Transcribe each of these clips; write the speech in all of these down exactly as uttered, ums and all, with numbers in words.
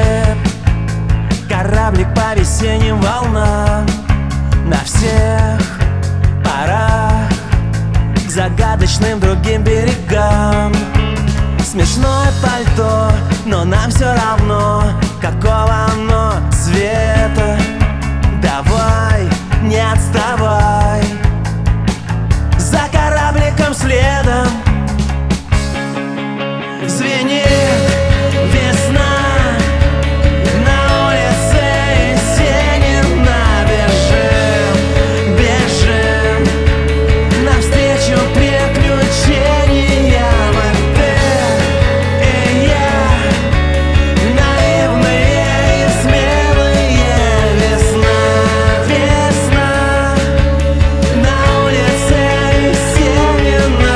кораблик по весенним волнам, на всех парах к загадочным другим берегам. Смешное пальто, но нам все равно, какого оно цвета. Давай, не отставай, за корабликом следом. Звенит весна, на улице Есенина. Бежим, бежим навстречу приключениям. И ты, и я, наивные и смелые. Весна, весна на улице Есенина.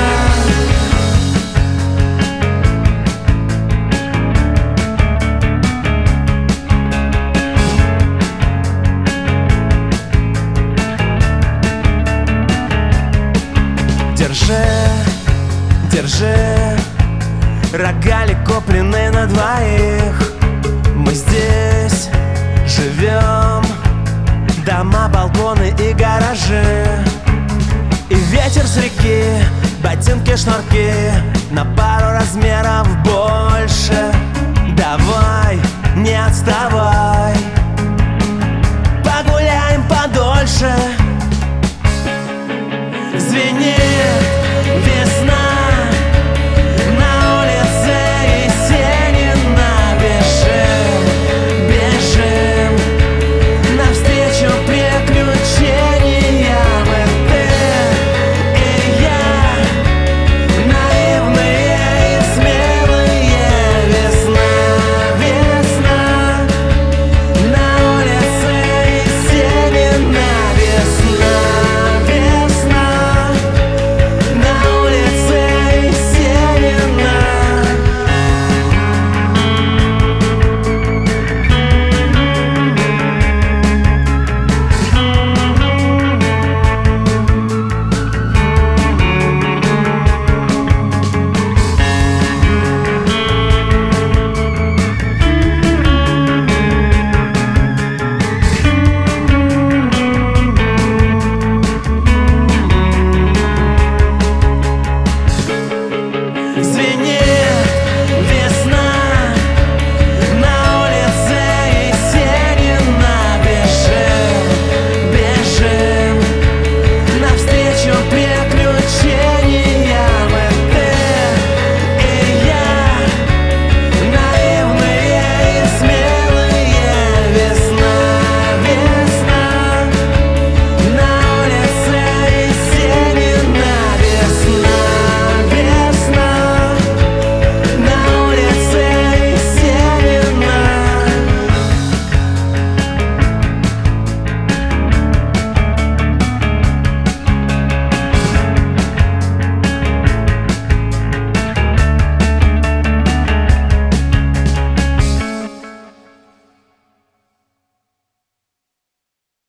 Держи, держи, рогалик купленный на двоих. Мы здесь живем, дома, балконы и гаражи. И ветер с реки, ботинки, шнурки на пару размеров больше. Давай,